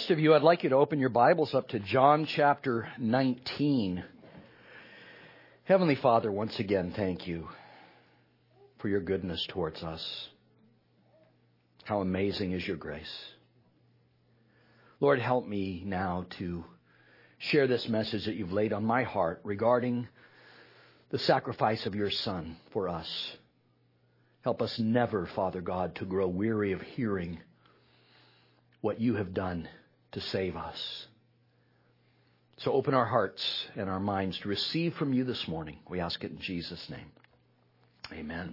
rest of you, I'd like you to open your Bibles up to John chapter 19. Heavenly Father, once again, thank you for your goodness towards us. How amazing is your grace. Lord, help me now to share this message that you've laid on my heart regarding the sacrifice of your Son for us. Help us never, Father God, to grow weary of hearing what you have done to save us. So open our hearts and our minds to receive from you this morning. We ask it in Jesus' name. Amen.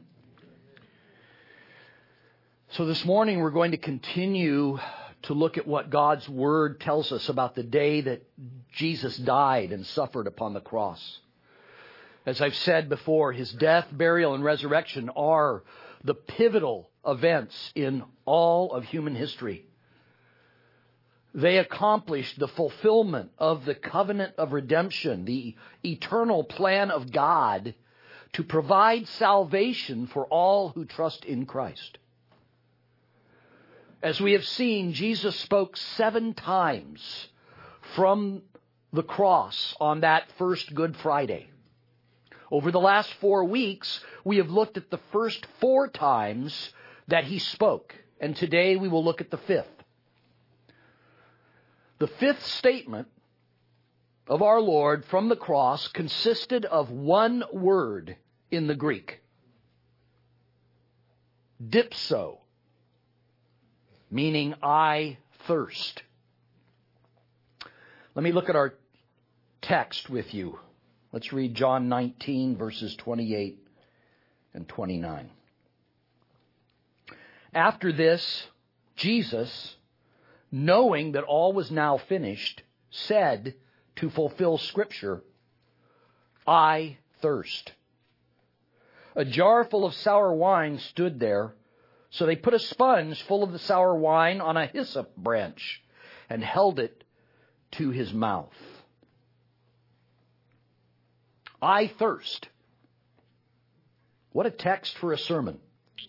So this morning we're going to continue to look at what God's Word tells us about the day that Jesus died and suffered upon the cross. As I've said before, His death, burial, and resurrection are the pivotal events in all of human history. They accomplished the fulfillment of the covenant of redemption, the eternal plan of God to provide salvation for all who trust in Christ. As we have seen, Jesus spoke 7 times from the cross on that first Good Friday. Over the last 4 weeks, we have looked at the first 4 times that He spoke, and today we will look at the 5th. The 5th statement of our Lord from the cross consisted of one word in the Greek. Dipso, meaning I thirst. Let me look at our text with you. Let's read John 19, verses 28 and 29. After this, Jesus, knowing that all was now finished, said to fulfill Scripture, I thirst. A jar full of sour wine stood there, so they put a sponge full of the sour wine on a hyssop branch and held it to His mouth. I thirst. What a text for a sermon.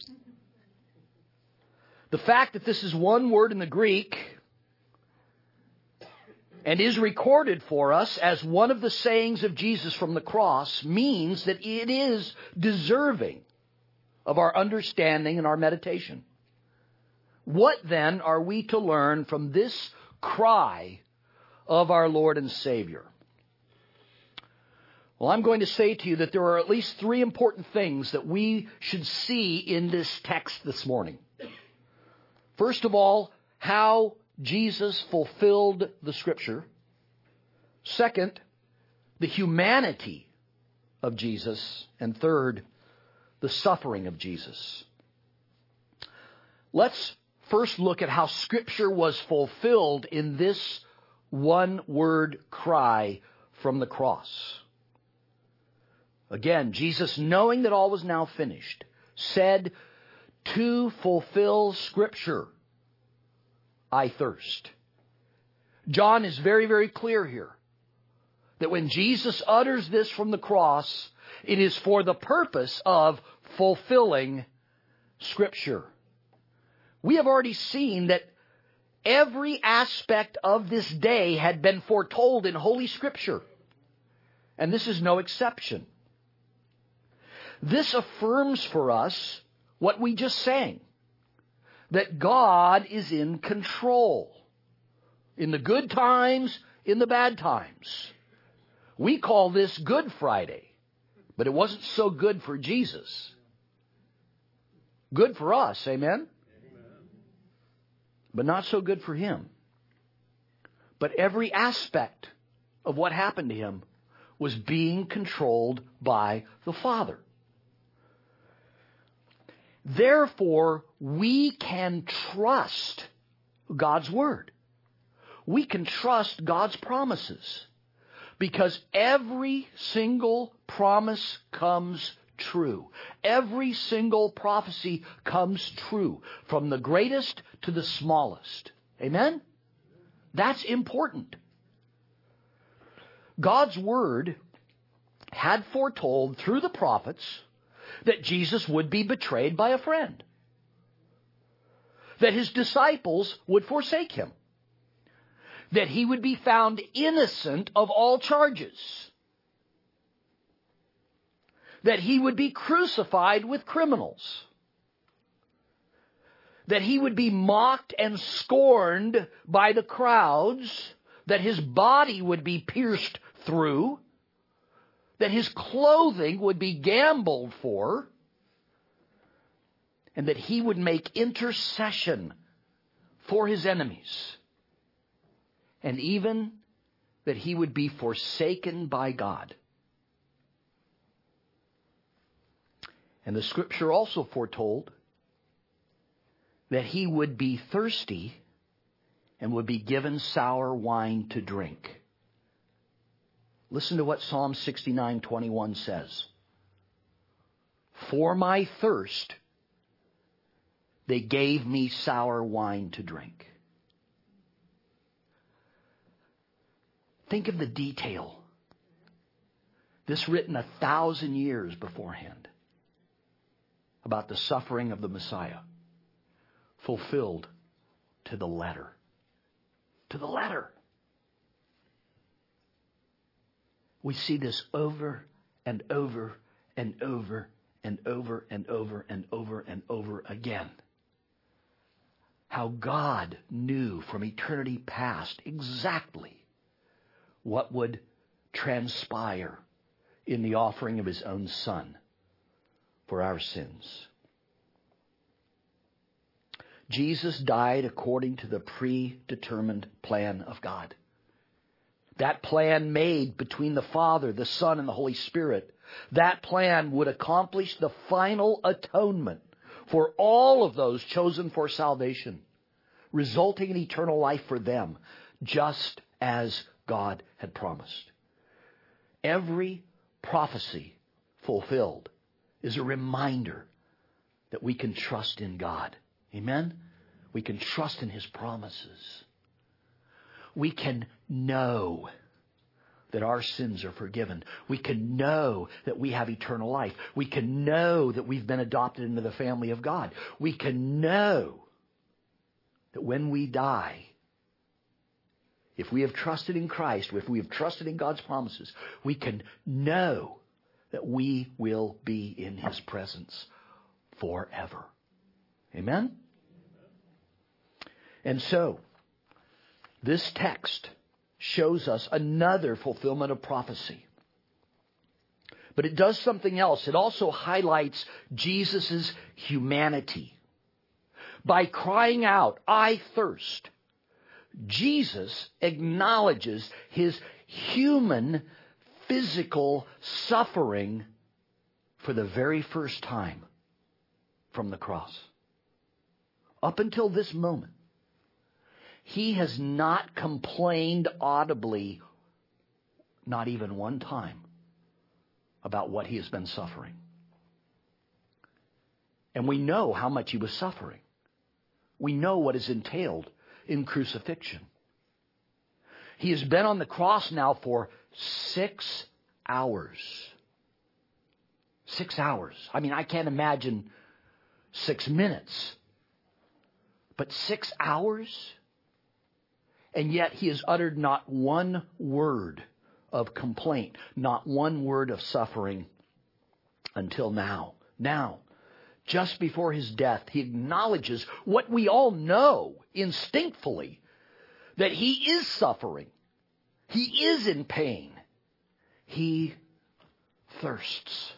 The fact that this is one word in the Greek and is recorded for us as one of the sayings of Jesus from the cross means that it is deserving of our understanding and our meditation. What then are we to learn from this cry of our Lord and Savior? Well, I'm going to say to you that there are at least 3 important things that we should see in this text this morning. First of all, how Jesus fulfilled the Scripture. Second, the humanity of Jesus. And third, the suffering of Jesus. Let's first look at how Scripture was fulfilled in this one-word cry from the cross. Again, Jesus, knowing that all was now finished, said, to fulfill Scripture, I thirst. John is very, very clear here that when Jesus utters this from the cross, it is for the purpose of fulfilling Scripture. We have already seen that every aspect of this day had been foretold in Holy Scripture, and this is no exception. This affirms for us what we just sang, that God is in control. In the good times, in the bad times. We call this Good Friday, but it wasn't so good for Jesus. Good for us, amen? Amen. But not so good for Him. But every aspect of what happened to Him was being controlled by the Father. Therefore, we can trust God's Word. We can trust God's promises because every single promise comes true. Every single prophecy comes true, from the greatest to the smallest. Amen? That's important. God's Word had foretold through the prophets that Jesus would be betrayed by a friend, that His disciples would forsake Him, that he would be found innocent of all charges, that he would be crucified with criminals, that he would be mocked and scorned by the crowds, that his body would be pierced through, that his clothing would be gambled for, and that he would make intercession for his enemies, and even that he would be forsaken by God. And the Scripture also foretold that he would be thirsty and would be given sour wine to drink. Listen to what Psalm 69:21 says. For my thirst, they gave me sour wine to drink. Think of the detail. This written 1,000 years beforehand about the suffering of the Messiah, fulfilled to the letter. To the letter. We see this over and over and over and over and over and over and over again. How God knew from eternity past exactly what would transpire in the offering of His own Son for our sins. Jesus died according to the predetermined plan of God. That plan made between the Father, the Son, and the Holy Spirit. That plan would accomplish the final atonement for all of those chosen for salvation, resulting in eternal life for them, just as God had promised. Every prophecy fulfilled is a reminder that we can trust in God. Amen? We can trust in His promises. We can know that our sins are forgiven. We can know that we have eternal life. We can know that we've been adopted into the family of God. We can know that when we die, if we have trusted in Christ, if we have trusted in God's promises, we can know that we will be in His presence forever. Amen? And so, this text shows us another fulfillment of prophecy. But it does something else. It also highlights Jesus' humanity. By crying out, "I thirst," Jesus acknowledges His human, physical suffering for the very first time from the cross. Up until this moment, He has not complained audibly, not even one time, about what He has been suffering. And we know how much He was suffering. We know what is entailed in crucifixion. He has been on the cross now for 6 hours. 6 hours. I mean, I can't imagine 6 minutes. But 6 hours? And yet He has uttered not one word of complaint, not one word of suffering until now. Now, just before His death, He acknowledges what we all know instinctively, that He is suffering. He is in pain. He thirsts.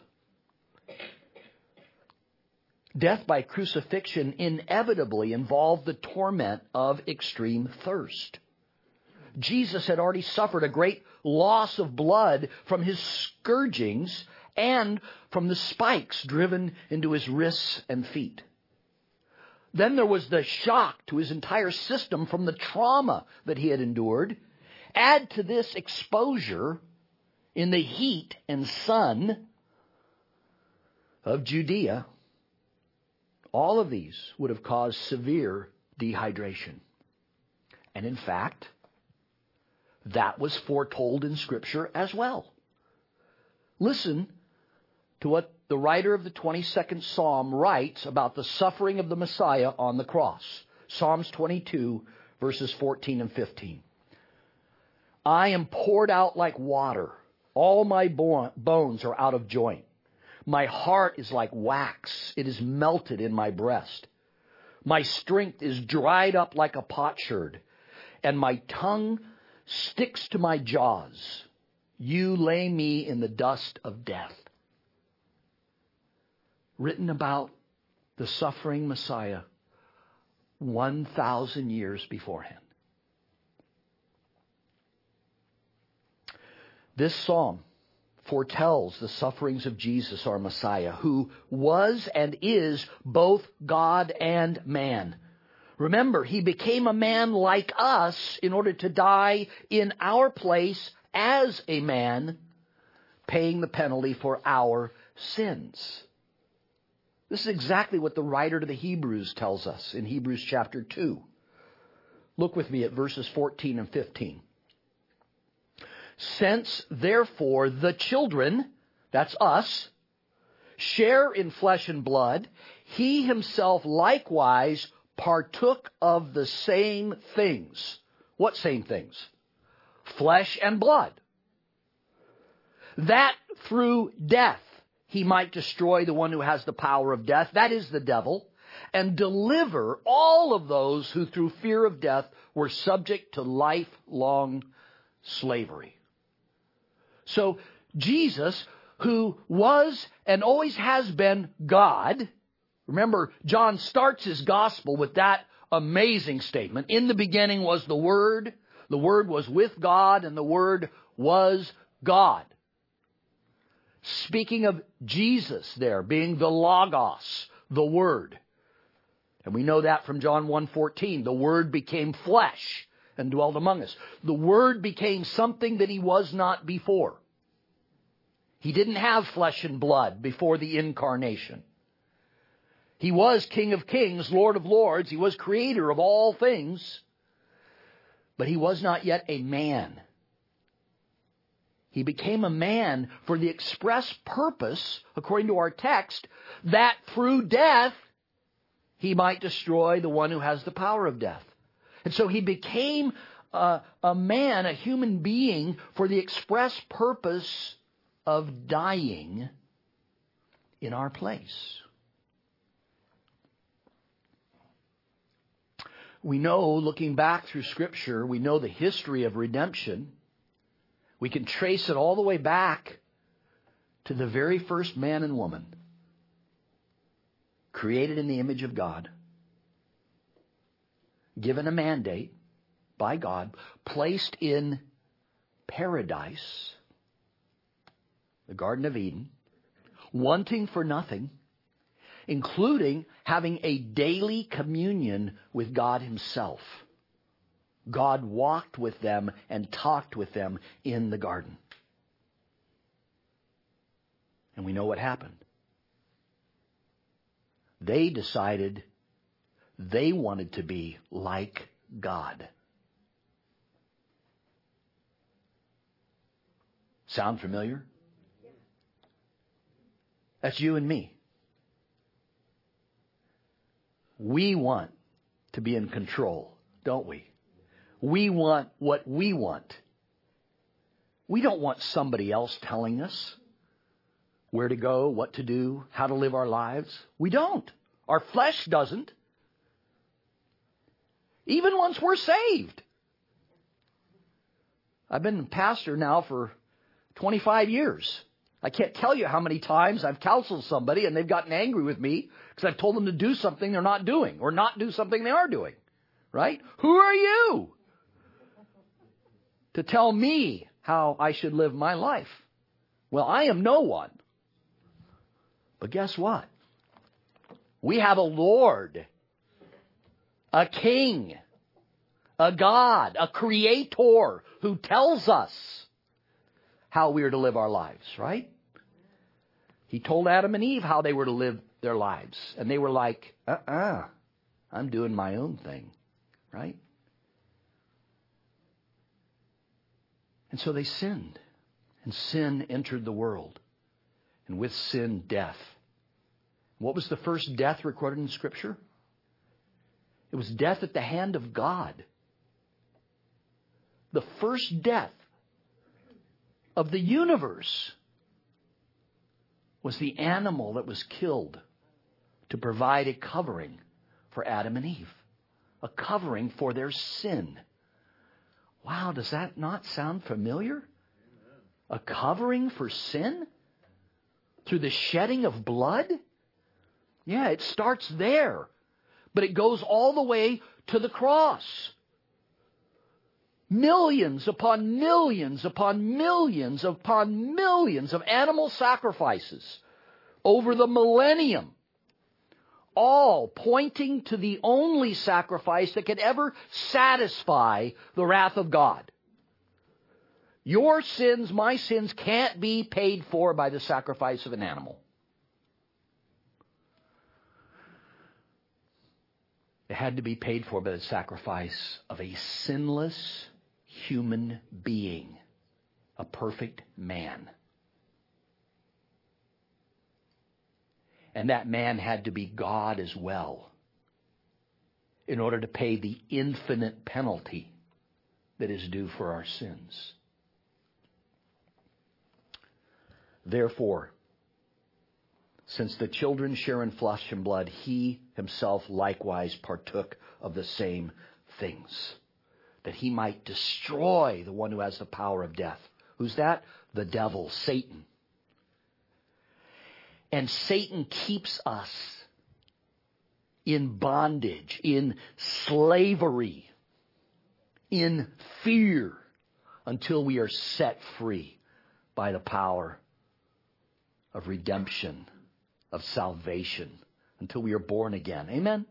Death by crucifixion inevitably involved the torment of extreme thirst. Jesus had already suffered a great loss of blood from His scourgings and from the spikes driven into His wrists and feet. Then there was the shock to His entire system from the trauma that He had endured. Add to this exposure in the heat and sun of Judea. All of these would have caused severe dehydration. And in fact, that was foretold in Scripture as well. Listen to what the writer of the 22nd Psalm writes about the suffering of the Messiah on the cross. Psalms 22, verses 14 and 15. I am poured out like water. All my bones are out of joint. My heart is like wax. It is melted in my breast. My strength is dried up like a potsherd, and my tongue sticks to my jaws. You lay me in the dust of death. Written about the suffering Messiah 1,000 years beforehand. This psalm foretells the sufferings of Jesus, our Messiah, who was and is both God and man. Remember, he became a man like us in order to die in our place as a man, paying the penalty for our sins. This is exactly what the writer to the Hebrews tells us in Hebrews chapter 2. Look with me at verses 14 and 15. Since, therefore, the children, that's us, share in flesh and blood, he himself likewise partook of the same things. What same things? Flesh and blood. That through death he might destroy the one who has the power of death, that is the devil, and deliver all of those who through fear of death were subject to lifelong slavery. So Jesus, who was and always has been God, remember John starts his gospel with that amazing statement. In the beginning was the Word was with God, and the Word was God. Speaking of Jesus there, being the Logos, the Word. And we know that from John 1:14. The Word became flesh and dwelt among us. The Word became something that he was not before. He didn't have flesh and blood before the incarnation. He was King of Kings, Lord of Lords. He was creator of all things. But he was not yet a man. He became a man for the express purpose, according to our text, that through death he might destroy the one who has the power of death. And so he became a man, a human being, for the express purpose of dying in our place. We know, looking back through Scripture, we know the history of redemption. We can trace it all the way back to the very first man and woman, created in the image of God, given a mandate by God, placed in paradise, the Garden of Eden, wanting for nothing, including having a daily communion with God himself. God walked with them and talked with them in the garden. And we know what happened. They decided they wanted to be like God. Sound familiar? That's you and me. We want to be in control, don't we? We want what we want. We don't want somebody else telling us where to go, what to do, how to live our lives. We don't. Our flesh doesn't. Even once we're saved. I've been a pastor now for 25 years. I can't tell you how many times I've counseled somebody and they've gotten angry with me because I've told them to do something they're not doing or not do something they are doing. Right? Who are you to tell me how I should live my life? Well, I am no one. But guess what? We have a Lord, a King, a God, a Creator who tells us how we are to live our lives, right? He told Adam and Eve how they were to live their lives. And they were like, I'm doing my own thing, right? And so they sinned. And sin entered the world. And with sin, death. What was the first death recorded in Scripture? It was death at the hand of God. the first death of the universe was the animal that was killed to provide a covering for Adam and Eve, a covering for their sin. Wow, does that not sound familiar? A covering for sin? Through the shedding of blood? Yeah, it starts there. But it goes all the way to the cross. Millions upon millions upon millions upon millions of animal sacrifices over the millennium, all pointing to the only sacrifice that could ever satisfy the wrath of God. Your sins, my sins, can't be paid for by the sacrifice of an animal. It had to be paid for by the sacrifice of a sinless human being, a perfect man. And that man had to be God as well in order to pay the infinite penalty that is due for our sins. Therefore, since the children share in flesh and blood, he himself likewise partook of the same things, that he might destroy the one who has the power of death. Who's that? The devil, Satan. And Satan keeps us in bondage, in slavery, in fear, until we are set free by the power of redemption, of salvation, until we are born again. Amen?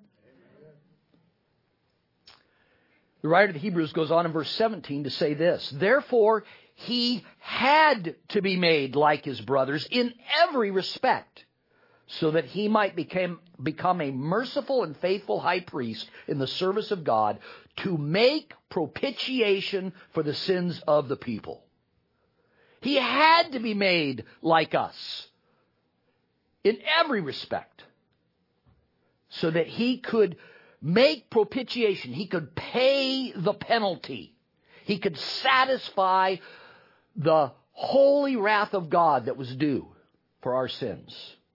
The writer of the Hebrews goes on in verse 17 to say this: therefore, he had to be made like his brothers in every respect, so that he might become a merciful and faithful high priest in the service of God, to make propitiation for the sins of the people. He had to be made like us in every respect, so that he could make propitiation. He could pay the penalty. He could satisfy the holy wrath of God that was due for our sins.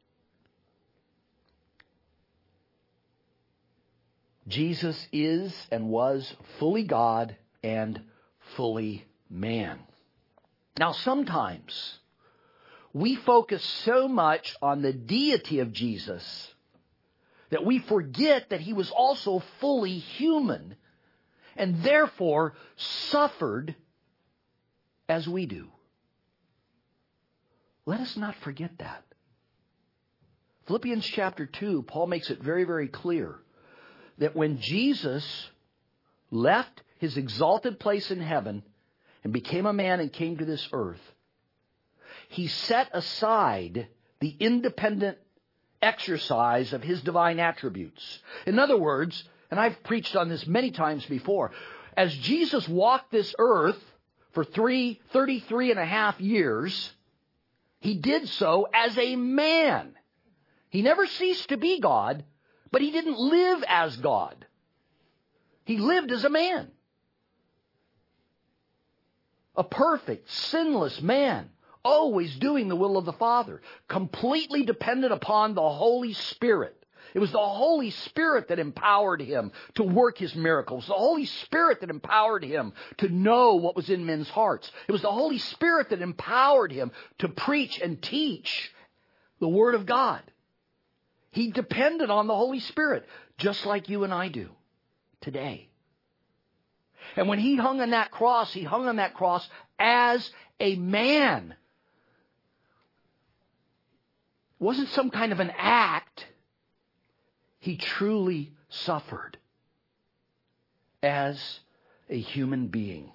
Jesus is and was fully God and fully man. Now, sometimes we focus so much on the deity of Jesus that we forget that he was also fully human and therefore suffered as we do. Let us not forget that. Philippians chapter 2, Paul makes it very, very clear that when Jesus left his exalted place in heaven and became a man and came to this earth, he set aside the independent exercise of his divine attributes. In other words, and I've preached on this many times before, as Jesus walked this earth for 33 and a half years, he did so as a man. He never ceased to be God, but he didn't live as God. He lived as a man. A perfect, sinless man, always doing the will of the Father, completely dependent upon the Holy Spirit. It was the Holy Spirit that empowered him to work his miracles. The Holy Spirit that empowered him to know what was in men's hearts. It was the Holy Spirit that empowered him to preach and teach the Word of God. He depended on the Holy Spirit, just like you and I do today. And when he hung on that cross as a man. It wasn't some kind of an act. He truly suffered as a human being.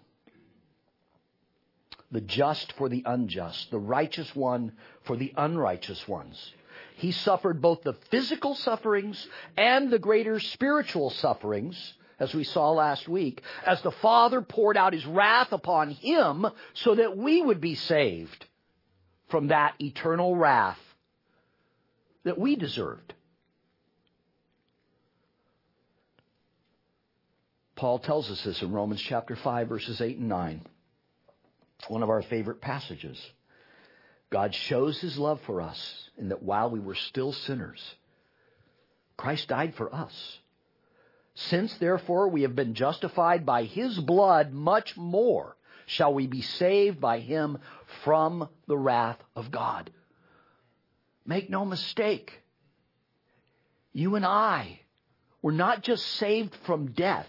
The just for the unjust, the righteous one for the unrighteous ones. He suffered both the physical sufferings and the greater spiritual sufferings, as we saw last week, as the Father poured out his wrath upon him so that we would be saved from that eternal wrath that we deserved. Paul tells us this in Romans chapter 5, verses 8 and 9. One of our favorite passages. God shows His love for us in that while we were still sinners, Christ died for us. Since, therefore, we have been justified by His blood, much more shall we be saved by Him from the wrath of God. Make no mistake. You and I were not just saved from death.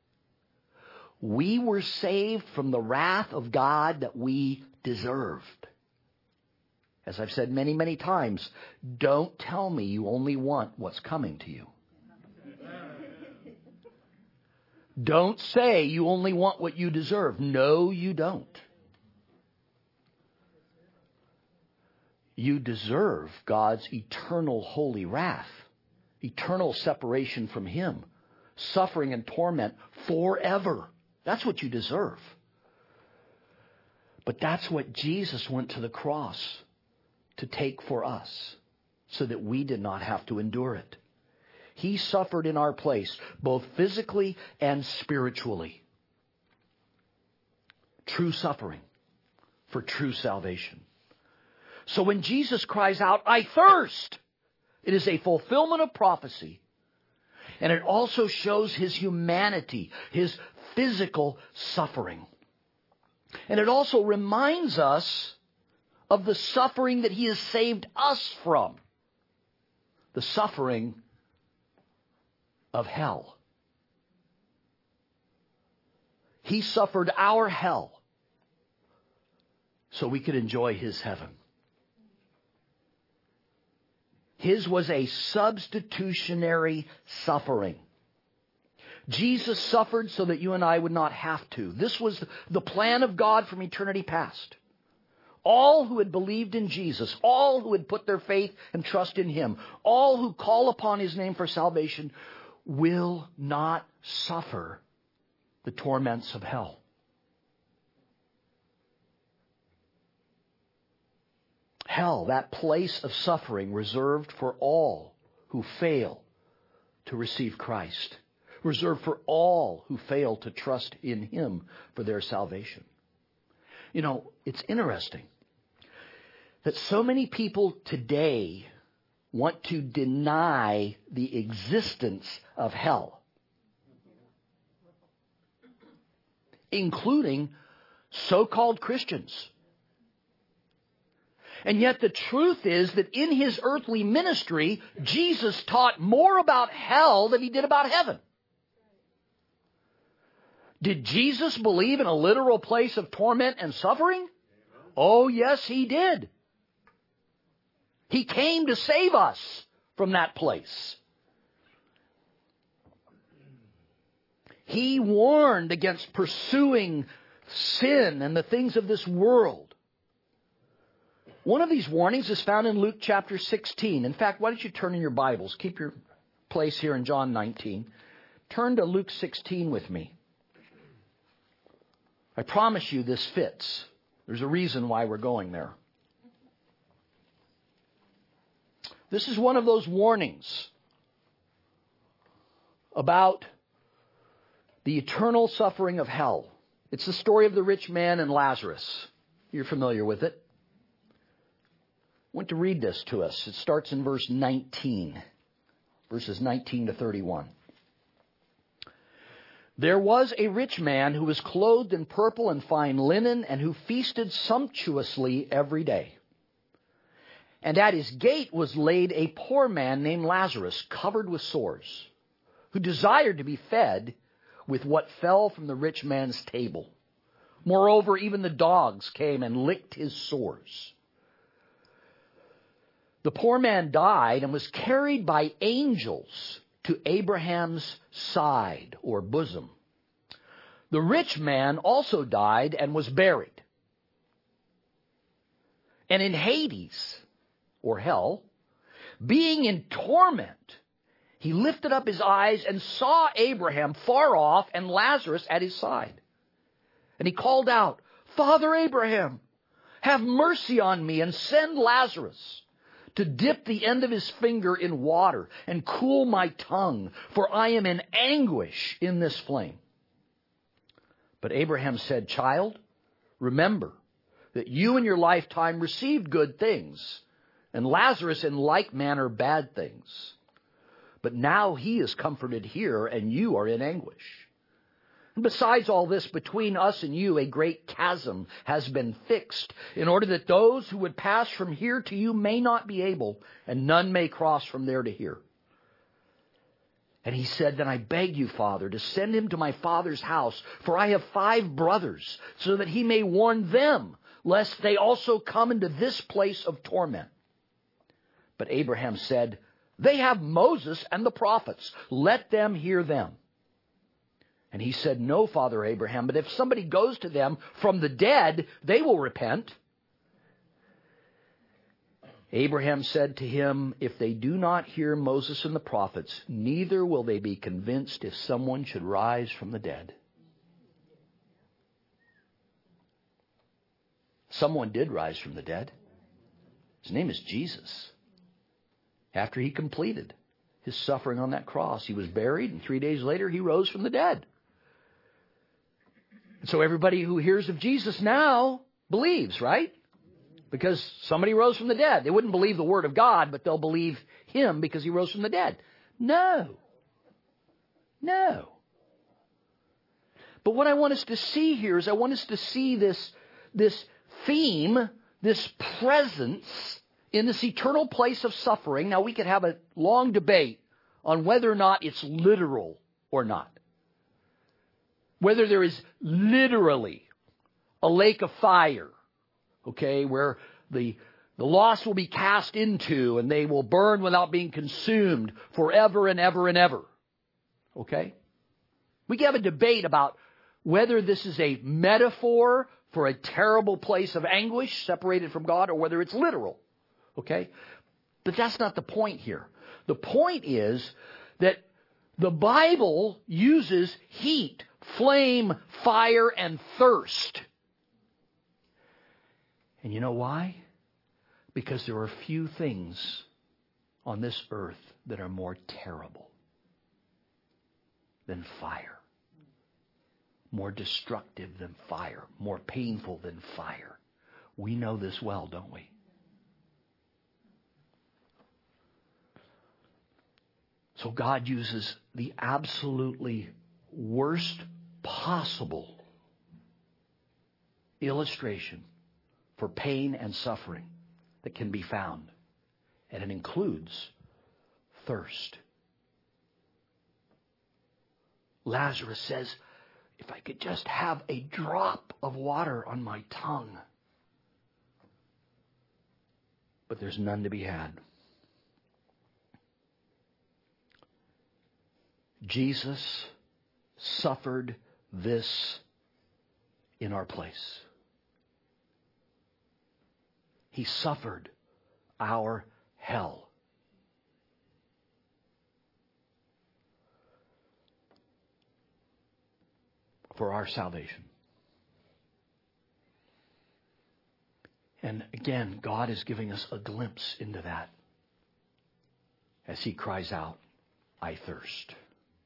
We were saved from the wrath of God that we deserved. As I've said many, many times, don't tell me you only want what's coming to you. Don't say you only want what you deserve. No, you don't. You deserve God's eternal holy wrath, eternal separation from Him, suffering and torment forever. That's what you deserve. But that's what Jesus went to the cross to take for us, so that we did not have to endure it. He suffered in our place, both physically and spiritually. True suffering for true salvation. So when Jesus cries out, "I thirst," it is a fulfillment of prophecy. And it also shows His humanity, His physical suffering. And it also reminds us of the suffering that He has saved us from. The suffering of hell. He suffered our hell so we could enjoy His heaven. His was a substitutionary suffering. Jesus suffered so that you and I would not have to. This was the plan of God from eternity past. All who had believed in Jesus, all who had put their faith and trust in Him, all who call upon His name for salvation, will not suffer the torments of hell. Hell, that place of suffering reserved for all who fail to receive Christ. Reserved for all who fail to trust in Him for their salvation. You know, it's interesting that so many people today want to deny the existence of hell, including so-called Christians. And yet the truth is that in His earthly ministry, Jesus taught more about hell than He did about heaven. Did Jesus believe in a literal place of torment and suffering? Oh, yes, He did. He came to save us from that place. He warned against pursuing sin and the things of this world. One of these warnings is found in Luke chapter 16. In fact, why don't you turn in your Bibles? Keep your place here in John 19. Turn to Luke 16 with me. I promise you this fits. There's a reason why we're going there. This is one of those warnings about the eternal suffering of hell. It's the story of the rich man and Lazarus. You're familiar with it. I want to read this to us. It starts in verse 19, verses 19 to 31. There was a rich man who was clothed in purple and fine linen and who feasted sumptuously every day. And at his gate was laid a poor man named Lazarus, covered with sores, who desired to be fed with what fell from the rich man's table. Moreover, even the dogs came and licked his sores. The poor man died and was carried by angels to Abraham's side or bosom. The rich man also died and was buried. And in Hades, or hell, being in torment, he lifted up his eyes and saw Abraham far off and Lazarus at his side. And he called out, "Father Abraham, have mercy on me and send Lazarus to dip the end of his finger in water and cool my tongue, for I am in anguish in this flame." But Abraham said, Child, remember that you in your lifetime received good things, and Lazarus in like manner bad things. But now he is comforted here, and you are in anguish. And besides all this, between us and you a great chasm has been fixed, in order that those who would pass from here to you may not be able, and none may cross from there to here. And he said, Then I beg you, Father, to send him to my father's house, for I have 5 brothers, so that he may warn them, lest they also come into this place of torment. But Abraham said, They have Moses and the prophets. Let them hear them. And he said, No, Father Abraham, but if somebody goes to them from the dead, they will repent. Abraham said to him, If they do not hear Moses and the prophets, neither will they be convinced if someone should rise from the dead. Someone did rise from the dead. His name is Jesus. After he completed his suffering on that cross, he was buried, and 3 days later he rose from the dead. And so everybody who hears of Jesus now believes, right? Because somebody rose from the dead. They wouldn't believe the word of God, but they'll believe him because he rose from the dead. No. But what I want us to see here is I want us to see this theme, this presence in this eternal place of suffering. Now, we could have a long debate on whether or not it's literal or not. Whether there is literally a lake of fire, okay, where the lost will be cast into and they will burn without being consumed forever and ever and ever. Okay? We can have a debate about whether this is a metaphor for a terrible place of anguish separated from God or whether it's literal. Okay? But that's not the point here. The point is that the Bible uses heat, flame, fire, and thirst. And you know why? Because there are few things on this earth that are more terrible than fire. More destructive than fire. More painful than fire. We know this well, don't we? So God uses the absolutely worst possible illustration for pain and suffering that can be found. And it includes thirst. Lazarus says, if I could just have a drop of water on my tongue. But there's none to be had. Jesus suffered this in our place. He suffered our hell. For our salvation. And again, God is giving us a glimpse into that as he cries out, I thirst.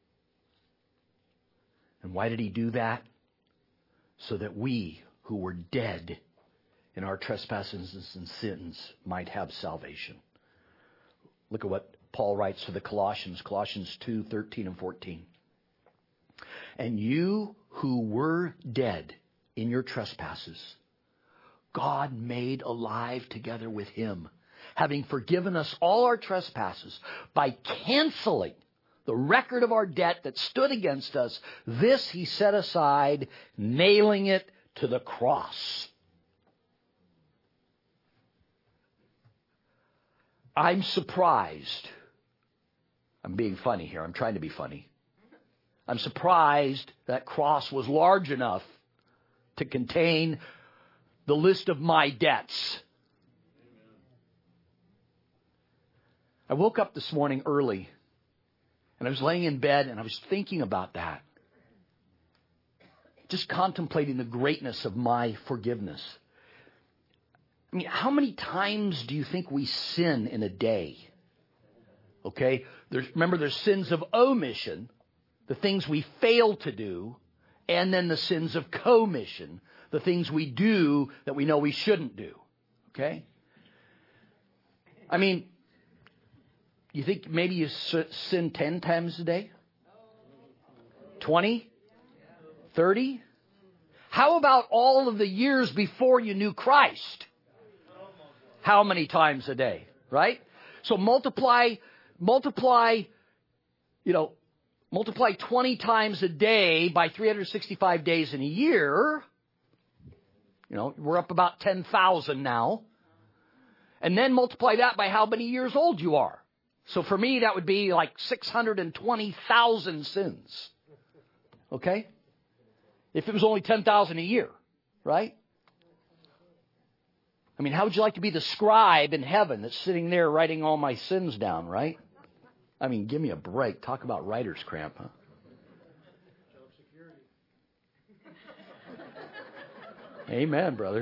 And why did he do that? So that we who were dead in our trespasses and sins might have salvation. Look at what Paul writes to the Colossians, Colossians 2:13 and 14. And you who were dead in your trespasses, God made alive together with him, having forgiven us all our trespasses by canceling the record of our debt that stood against us. This he set aside, nailing it to the cross. I'm surprised. I'm being funny here. I'm trying to be funny. I'm surprised that cross was large enough to contain the list of my debts. I woke up this morning early, and I was laying in bed, and I was thinking about that. Just contemplating the greatness of my forgiveness. I mean, how many times do you think we sin in a day? Okay? Remember, there's sins of omission, the things we fail to do, and then the sins of commission, the things we do that we know we shouldn't do. Okay? I mean, you think maybe you sin 10 times a day? 20? 30? How about all of the years before you knew Christ? How many times a day? Right? So multiply 20 times a day by 365 days in a year. We're up about 10,000 now. And then multiply that by how many years old you are. So for me, that would be like 620,000 sins. Okay? If it was only 10,000 a year, right? I mean, how would you like to be the scribe in heaven that's sitting there writing all my sins down, right? I mean, give me a break. Talk about writer's cramp, huh? Amen, brother.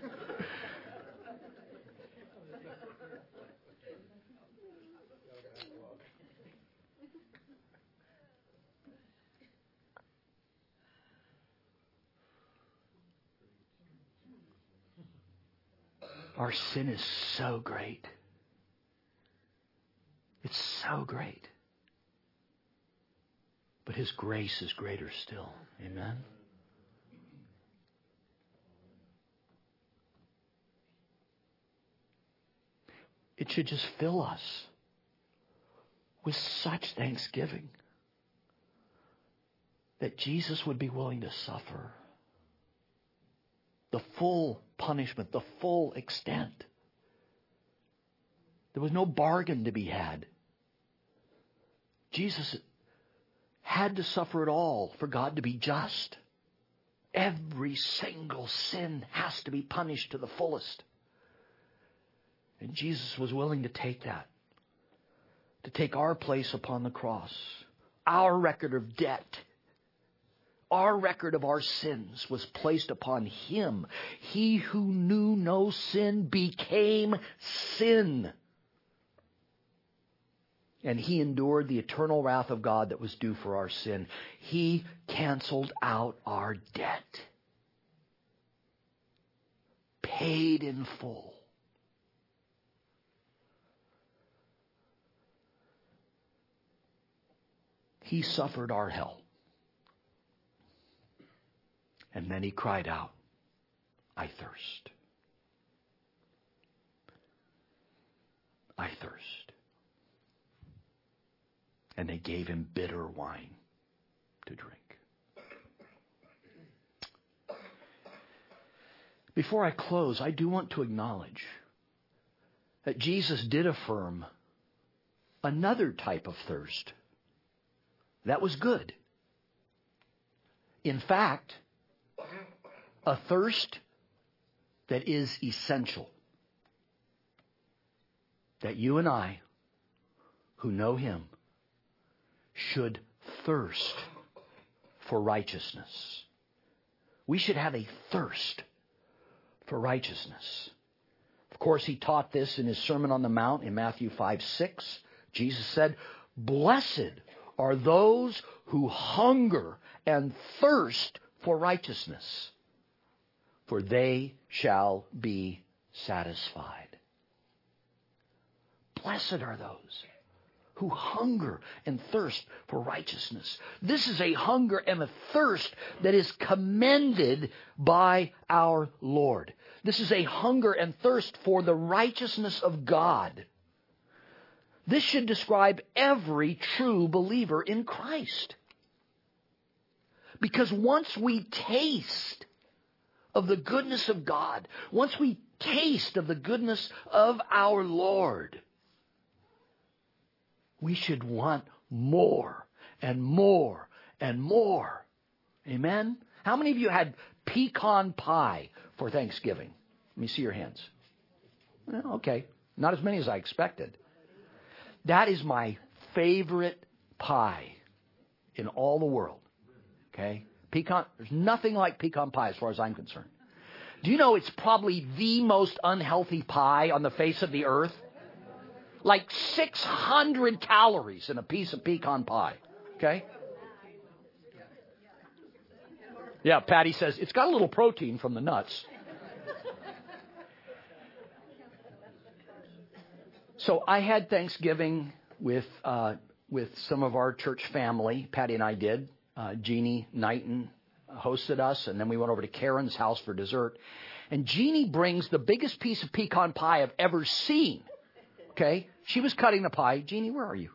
Our sin is so great. It's so great. But His grace is greater still. Amen? It should just fill us with such thanksgiving that Jesus would be willing to suffer the full punishment, the full extent. There was no bargain to be had. Jesus had to suffer it all for God to be just. Every single sin has to be punished to the fullest. And Jesus was willing to take that. To take our place upon the cross. Our record of debt. Our record of our sins was placed upon Him. He who knew no sin became sin. And He endured the eternal wrath of God that was due for our sin. He canceled out our debt. Paid in full. He suffered our hell. And then He cried out, I thirst. I thirst. And they gave Him bitter wine to drink. Before I close, I do want to acknowledge that Jesus did affirm another type of thirst that was good. In fact, a thirst that is essential. That you and I, who know Him, should thirst for righteousness. We should have a thirst for righteousness. Of course, He taught this in His Sermon on the Mount in Matthew 5:6. Jesus said, blessed are those who hunger and thirst for righteousness, for they shall be satisfied. Blessed are those who hunger and thirst for righteousness. This is a hunger and a thirst that is commended by our Lord. This is a hunger and thirst for the righteousness of God. This should describe every true believer in Christ. Because once we taste of the goodness of God, once we taste of the goodness of our Lord, we should want more and more and more. Amen? How many of you had pecan pie for Thanksgiving? Let me see your hands. Well, okay. Not as many as I expected. That is my favorite pie in all the world. Okay? There's nothing like pecan pie as far as I'm concerned. Do you know it's probably the most unhealthy pie on the face of the earth? Like 600 calories in a piece of pecan pie. Okay? Yeah, Patty says, it's got a little protein from the nuts. So I had Thanksgiving with some of our church family. Patty and I did. Jeannie Knighton hosted us, and then we went over to Karen's house for dessert. And Jeannie brings the biggest piece of pecan pie I've ever seen. Okay? She was cutting the pie. Jeannie, where are you?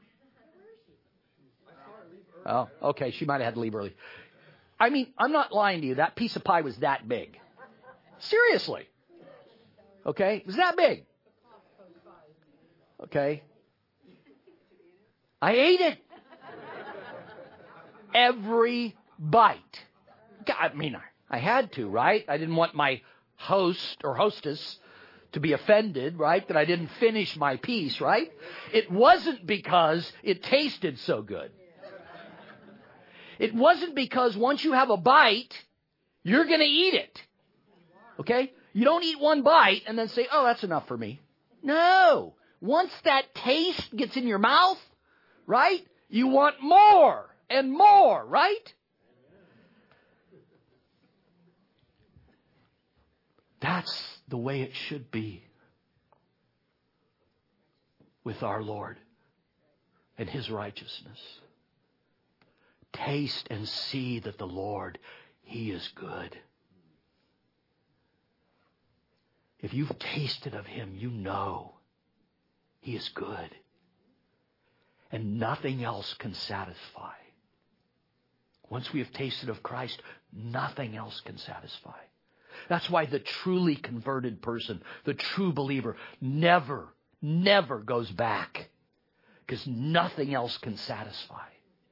Oh, okay. She might have had to leave early. I mean, I'm not lying to you. That piece of pie was that big. Seriously. Okay? It was that big. Okay? I ate it. Every bite. I mean, I had to, right? I didn't want my host or hostess to be offended, right? That I didn't finish my piece, right? It wasn't because it tasted so good. It wasn't because once you have a bite, you're going to eat it. Okay? You don't eat one bite and then say, oh, that's enough for me. No. Once that taste gets in your mouth, right? You want more and more, right? That's the way it should be with our Lord and His righteousness. Taste and see that the Lord, He is good. If you've tasted of Him, you know He is good. And nothing else can satisfy. Once we have tasted of Christ, nothing else can satisfy. That's why the truly converted person, the true believer, never goes back. Because nothing else can satisfy.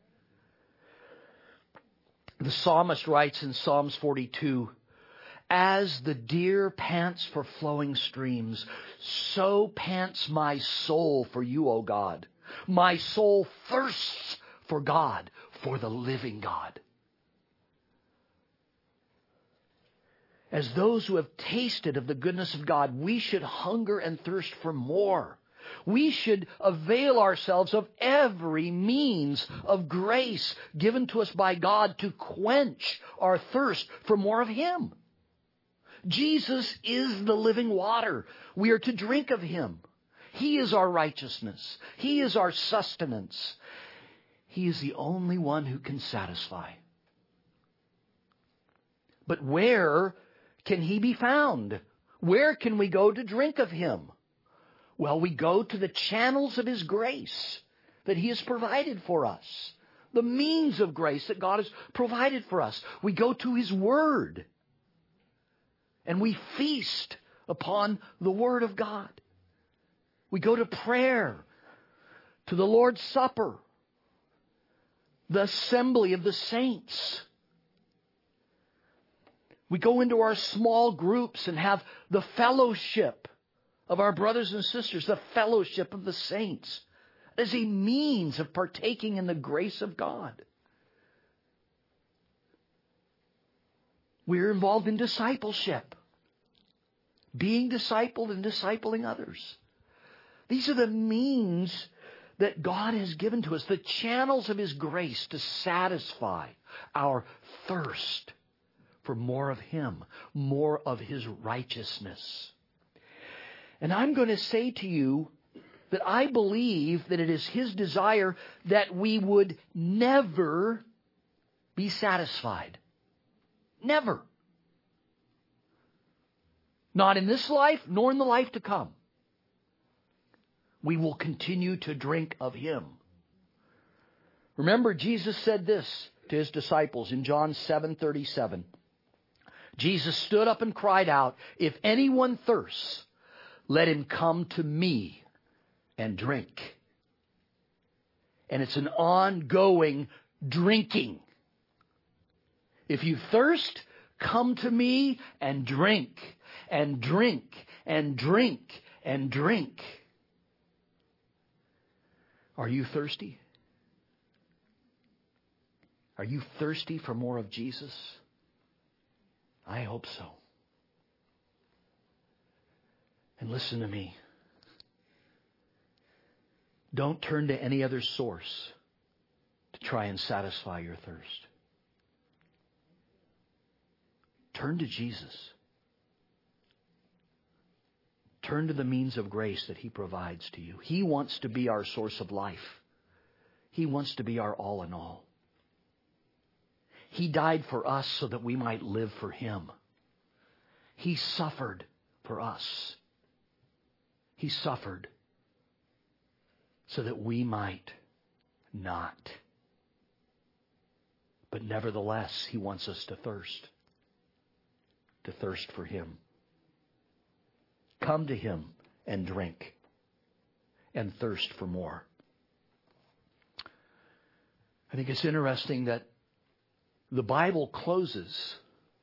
The psalmist writes in Psalms 42, as the deer pants for flowing streams, so pants my soul for you, O God. My soul thirsts for God, for the living God. As those who have tasted of the goodness of God, we should hunger and thirst for more. We should avail ourselves of every means of grace given to us by God to quench our thirst for more of Him. Jesus is the living water. We are to drink of Him. He is our righteousness. He is our sustenance. He is the only one who can satisfy. But where can He be found? Where can we go to drink of Him? Well, we go to the channels of His grace that He has provided for us. The means of grace that God has provided for us. We go to His Word. And we feast upon the Word of God. We go to prayer, to the Lord's Supper, the assembly of the saints. We go into our small groups and have the fellowship of our brothers and sisters, the fellowship of the saints, as a means of partaking in the grace of God. We're involved in discipleship, being discipled and discipling others. These are the means that God has given to us, the channels of His grace to satisfy our thirst for more of Him, more of His righteousness. And I'm going to say to you that I believe that it is His desire that we would never be satisfied. Never. Not in this life, nor in the life to come. We will continue to drink of Him. Remember, Jesus said this to His disciples in John 7:37. Jesus stood up and cried out, if anyone thirsts, let him come to me and drink. And it's an ongoing drinking. If you thirst, come to me and drink, and drink, and drink, and drink. Are you thirsty? Are you thirsty for more of Jesus? I hope so. And listen to me. Don't turn to any other source to try and satisfy your thirst. Turn to Jesus. Turn to the means of grace that He provides to you. He wants to be our source of life. He wants to be our all in all. He died for us so that we might live for Him. He suffered for us. He suffered so that we might not. But nevertheless, He wants us to thirst for Him. Come to Him and drink and thirst for more. I think it's interesting that the Bible closes.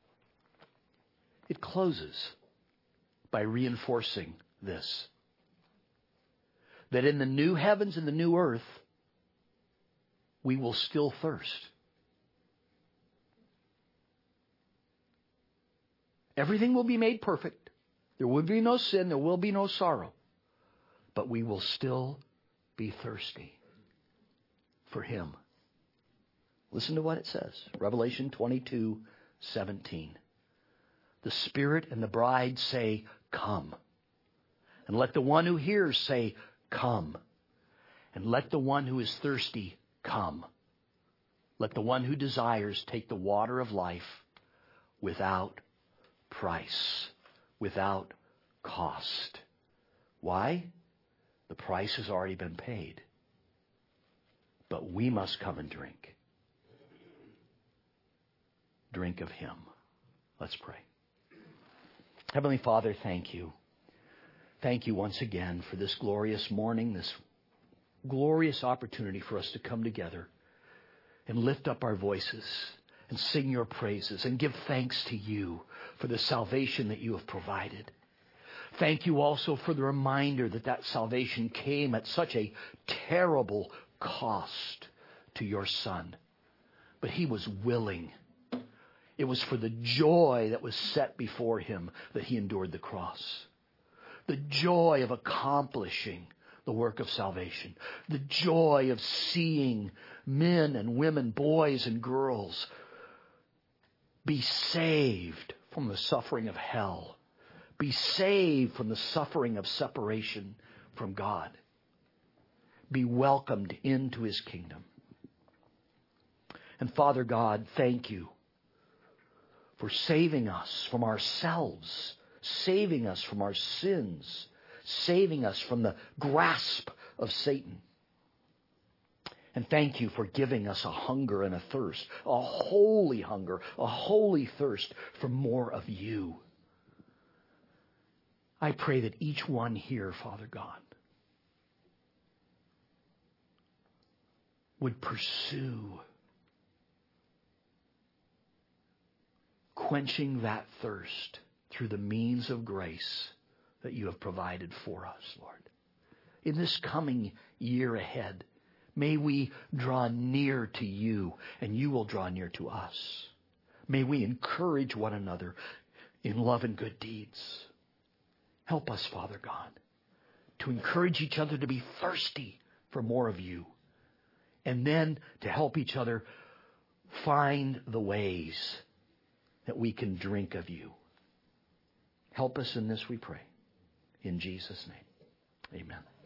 It closes by reinforcing this. That in the new heavens and the new earth, we will still thirst. Everything will be made perfect. There will be no sin. There will be no sorrow. But we will still be thirsty for Him. Listen to what it says. Revelation 22:17. The Spirit and the bride say, "Come." And let the one who hears say, "Come." And let the one who is thirsty come. Let the one who desires take the water of life without price, without cost. Why? The price has already been paid. But we must come and drink. Drink of Him. Let's pray. Heavenly Father, thank you. Thank you once again for this glorious morning, this glorious opportunity for us to come together and lift up our voices and sing your praises and give thanks to you for the salvation that you have provided. Thank you also for the reminder that that salvation came at such a terrible cost to your Son. But He was willing. It was for the joy that was set before Him that He endured the cross. The joy of accomplishing the work of salvation. The joy of seeing men and women, boys and girls be saved from the suffering of hell. Be saved from the suffering of separation from God. Be welcomed into His kingdom. And Father God, thank you for saving us from ourselves, saving us from our sins, saving us from the grasp of Satan. And thank you for giving us a hunger and a thirst, a holy hunger, a holy thirst for more of you. I pray that each one here, Father God, would pursue quenching that thirst through the means of grace that you have provided for us, Lord. In this coming year ahead, may we draw near to you and you will draw near to us. May we encourage one another in love and good deeds. Help us, Father God, to encourage each other to be thirsty for more of you, and then to help each other find the ways that we can drink of you. Help us in this, we pray. In Jesus' name, amen.